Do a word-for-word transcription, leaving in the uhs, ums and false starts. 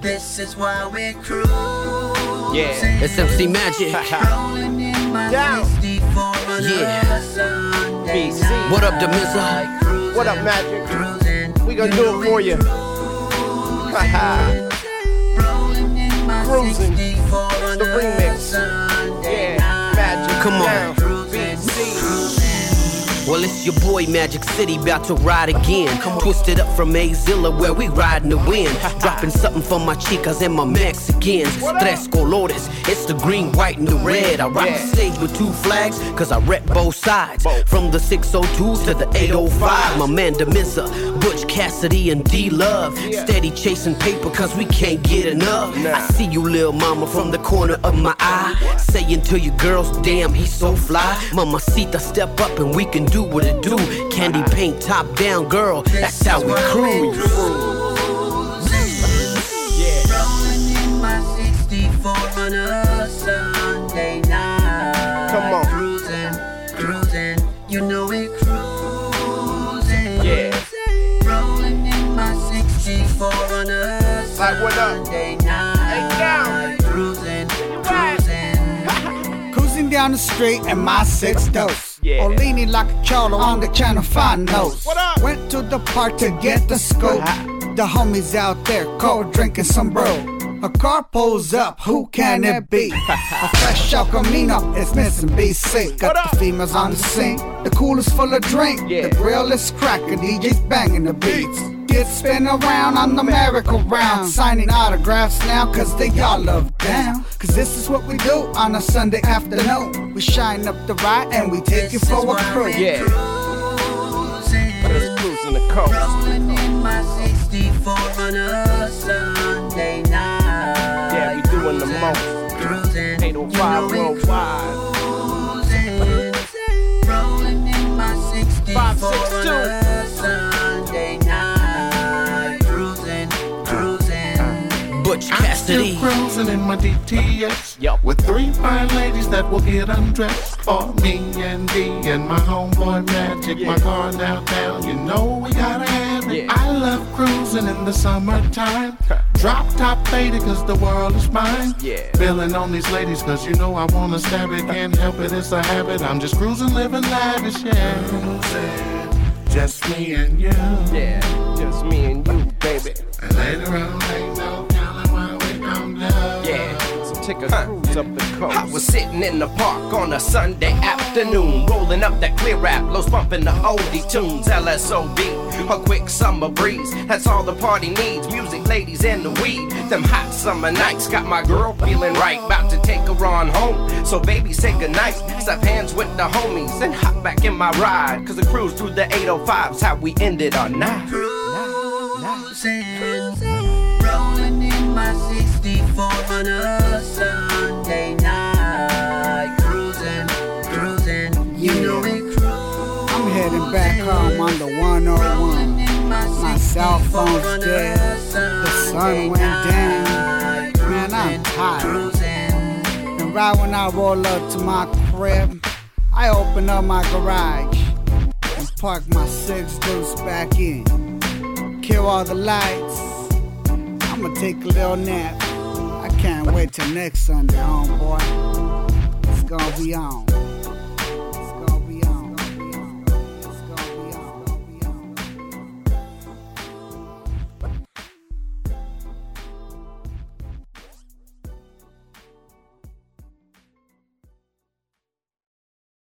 This is why we cruise. Yeah, it's M C Magic. Rolling in my sixty-four on Yeah. a Sunday B C. night. What up, Demiza? Cruising, What up, Magic? Cruising, We gonna you do know it for we you. cruising. Rolling in my Cruising. sixty-four on The a remix. Sunday Yeah, night. Magic. Come on. Down. Cruising, cruising. Well, it's your boy Magic City, bout to ride again. Twisted up from A-Zilla, where we riding the wind. Dropping something for my chicas and my Mexicans. Tres colores, it's the green, white, and the red. I rock the stage with two flags, cause I rep both sides. From the six oh two to the eight oh five. My man Demiza, Butch Cassidy, and D-Love. Steady chasing paper, cause we can't get enough. I see you, lil' mama, from the corner of my eye. Saying to your girls, damn, he's so fly. Mamacita, step up and we can do what it do. Candy paint top down, girl, that's how we cruise. Rolling in my sixty-four on a Sunday night. Come on. Cruising, cruising, you know we cruising. Yeah. Rolling in my sixty-four on a Like, what up? Sunday night. Hey, down. Cruising, cruising. Cruising down the street in my six dose. Yeah. Or leaning like a cholo on the channel five nose. What up? Went to the park to get the scope. The homies out there cold drinking some bro. A car pulls up, who can it be? A fresh El Camino, it's missing B C. Got What up? the females on the scene. The coolest full of drink. Yeah. The grill is cracking, D J's banging the beats. Get spin around on the merry-go-round. Signing autographs now, cause they all love down. Cause this is what we do on a Sunday afternoon. We shine up the ride and we take you for a cruise. Yeah. Let's cruise in the coast. Rolling in my sixty-four on a Sunday night. Yeah, we doing the most. Cruising, eight oh five you know we worldwide. cruising. Rolling in my sixty-four five six two. on a Sunday night. Cruising, cruising. Butch I'm Cassidy. still cruising in my D T S Yup. with three fine ladies that will get undressed for me and D and my homeboy Magic. Yeah. My car downtown, you know we gotta have it. Yeah. I love cruising in the summertime. Drop top faded cause the world is mine. Yeah. Feeling on these ladies cause you know I wanna stab it. Can't help it, it's a habit. I'm just cruising, living lavish, yeah. Cruising, just me and you. Yeah, just me and you, baby. And later on, ain't no telling where we come down. Yeah, so take a cruise up the coast. I was sitting in the park on a Sunday afternoon, rolling up that clear rap, lows bumping the oldie tunes, L S O B, a quick summer breeze, that's all the party needs, music, ladies, and the weed, them hot summer nights, got my girl feeling right, about to take her on home, so baby say goodnight, slap hands with the homies, and hop back in my ride, cause the cruise through the eight oh five's how we ended our night. Cruising, rolling in my sixty-four on a Sunday night. Cruising, cruising, you know we cruise. I'm heading back home on the one oh one. My cell phone's dead. The sun went down. Man, I'm tired. And right when I roll up to my crib, I open up my garage and park my six deuce back in. Kill all the lights. I'ma take a little nap. I can't wait till next Sunday, homeboy. It's gonna be on.